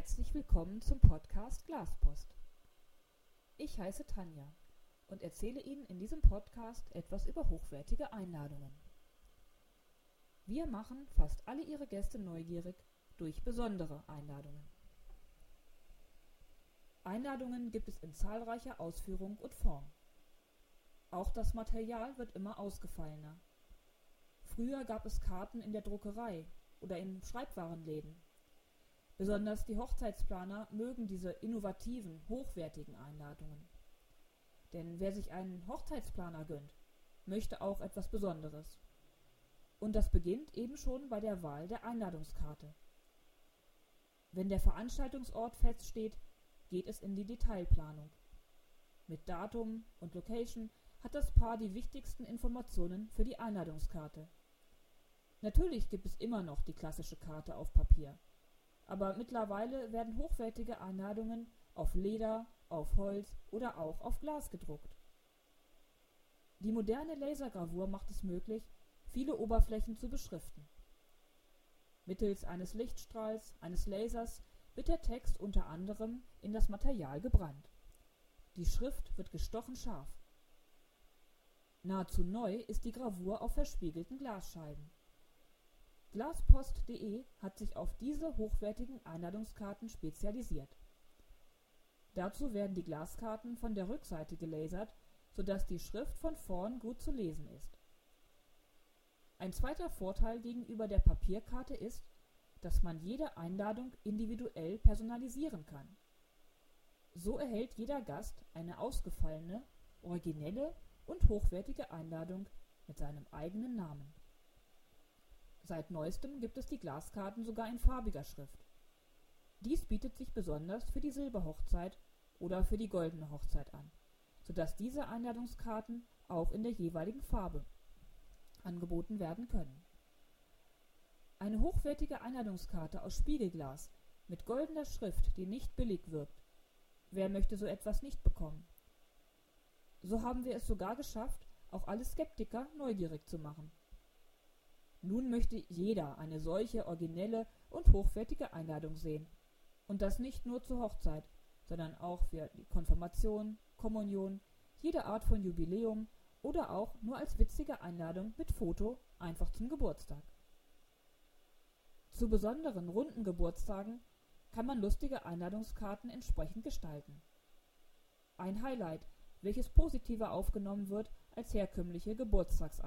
herzlich willkommen zum Podcast Glaspost. Ich heiße Tanja und erzähle Ihnen in diesem Podcast etwas über hochwertige Einladungen. Wir machen fast alle Ihre Gäste neugierig durch besondere Einladungen. Einladungen gibt es in zahlreicher Ausführung und Form. Auch das Material wird immer ausgefallener. Früher gab es Karten in der Druckerei oder in Schreibwarenläden. Besonders die Hochzeitsplaner mögen diese innovativen, hochwertigen Einladungen. Denn wer sich einen Hochzeitsplaner gönnt, möchte auch etwas Besonderes. Und das beginnt eben schon bei der Wahl der Einladungskarte. Wenn der Veranstaltungsort feststeht, geht es in die Detailplanung. Mit Datum und Location hat das Paar die wichtigsten Informationen für die Einladungskarte. Natürlich gibt es immer noch die klassische Karte auf Papier. Aber mittlerweile werden hochwertige Einladungen auf Leder, auf Holz oder auch auf Glas gedruckt. Die moderne Lasergravur macht es möglich, viele Oberflächen zu beschriften. Mittels eines Lichtstrahls, eines Lasers, wird der Text unter anderem in das Material gebrannt. Die Schrift wird gestochen scharf. Nahezu neu ist die Gravur auf verspiegelten Glasscheiben. Glaspost.de hat sich auf diese hochwertigen Einladungskarten spezialisiert. Dazu werden die Glaskarten von der Rückseite gelasert, sodass die Schrift von vorn gut zu lesen ist. Ein zweiter Vorteil gegenüber der Papierkarte ist, dass man jede Einladung individuell personalisieren kann. So erhält jeder Gast eine ausgefallene, originelle und hochwertige Einladung mit seinem eigenen Namen. Seit neuestem gibt es die Glaskarten sogar in farbiger Schrift. Dies bietet sich besonders für die Silberhochzeit oder für die goldene Hochzeit an, sodass diese Einladungskarten auch in der jeweiligen Farbe angeboten werden können. Eine hochwertige Einladungskarte aus Spiegelglas mit goldener Schrift, die nicht billig wirkt. Wer möchte so etwas nicht bekommen? So haben wir es sogar geschafft, auch alle Skeptiker neugierig zu machen. Nun möchte jeder eine solche originelle und hochwertige Einladung sehen. Und das nicht nur zur Hochzeit, sondern auch für die Konfirmation, Kommunion, jede Art von Jubiläum oder auch nur als witzige Einladung mit Foto einfach zum Geburtstag. Zu besonderen runden Geburtstagen kann man lustige Einladungskarten entsprechend gestalten. Ein Highlight, welches positiver aufgenommen wird als herkömmliche Geburtstagseinladungen.